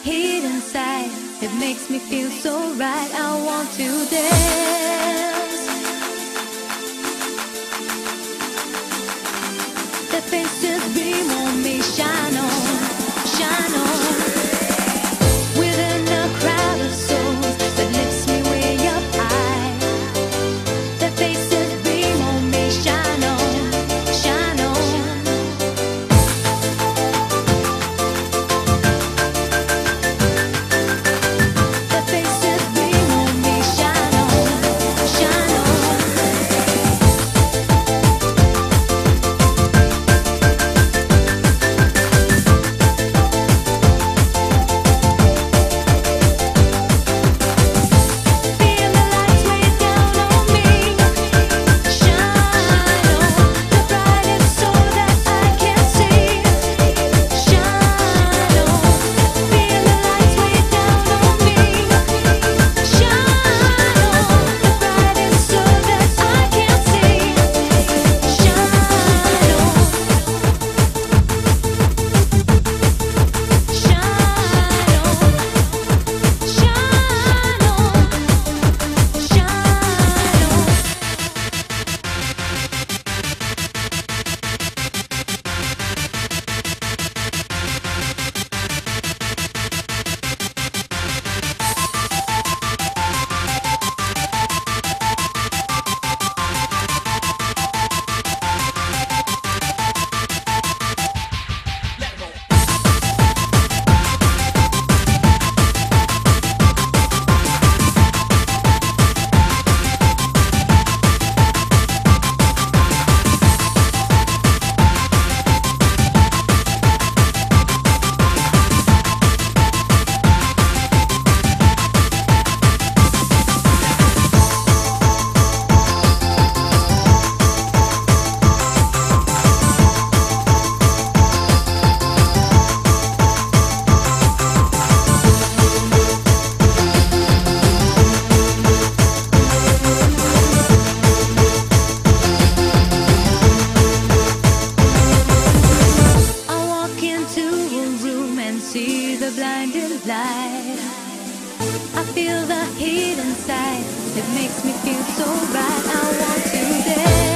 heat inside. It makes me feel so right. I want to dance. The faces beam on me, shine on, shine on. Within a crowd of souls that lifts me way up high. The faces beam on me, shine on, shine on. The faces beam on me, shine on, shine on. Feel the lights way down on me, shine on. The brightest soul that I can see, shine on. Feel the lights way down on me, shine on. The brightest soul that I can see, shine on, I walk into a room and see the blinding light. I feel the heat inside. It makes me feel so right. I want to dance.